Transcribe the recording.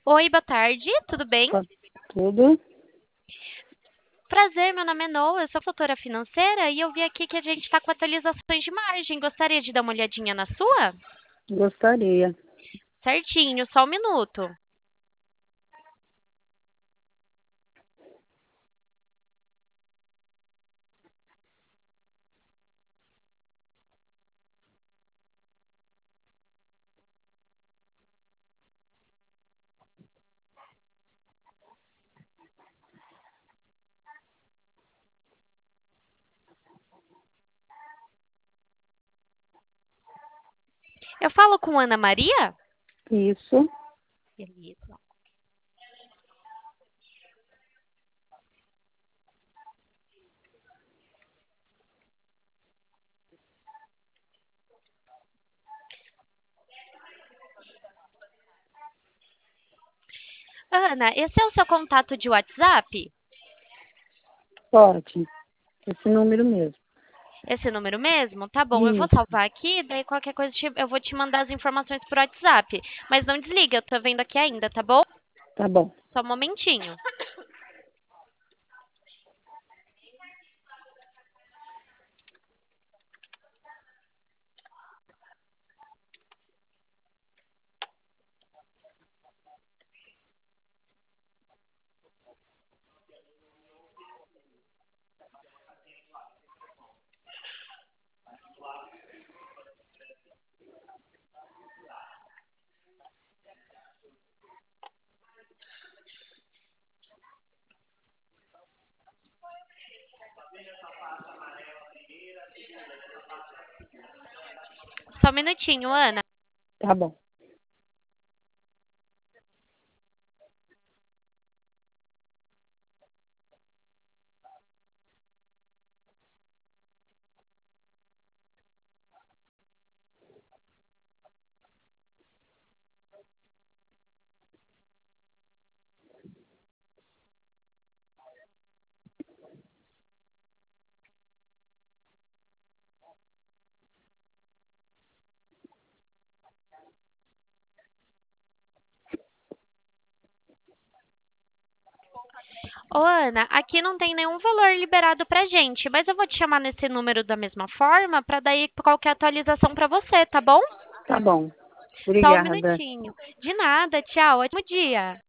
Oi, boa tarde, tudo bem? Tá tudo? Prazer, meu nome é Noa, eu sou consultora financeira e eu vi aqui que a gente está com atualizações de margem. Gostaria de dar uma olhadinha na sua? Gostaria. Certinho, só um minuto. Eu falo com Ana Maria? Isso. Beleza. Ana, esse é o seu contato de WhatsApp? Pode. Esse número mesmo. Esse número mesmo? Tá bom, eu vou Isso. salvar aqui, daí qualquer coisa eu vou te mandar as informações por WhatsApp. Mas não desliga, eu tô vendo aqui ainda, tá bom? Tá bom. Só um momentinho. Só um minutinho, Ana. Tá bom. Ô, Ana, aqui não tem nenhum valor liberado pra gente, mas eu vou te chamar nesse número da mesma forma para daí qualquer atualização para você, tá bom? Tá bom. Só um Obrigada. minutinho. De nada, tchau, ótimo dia.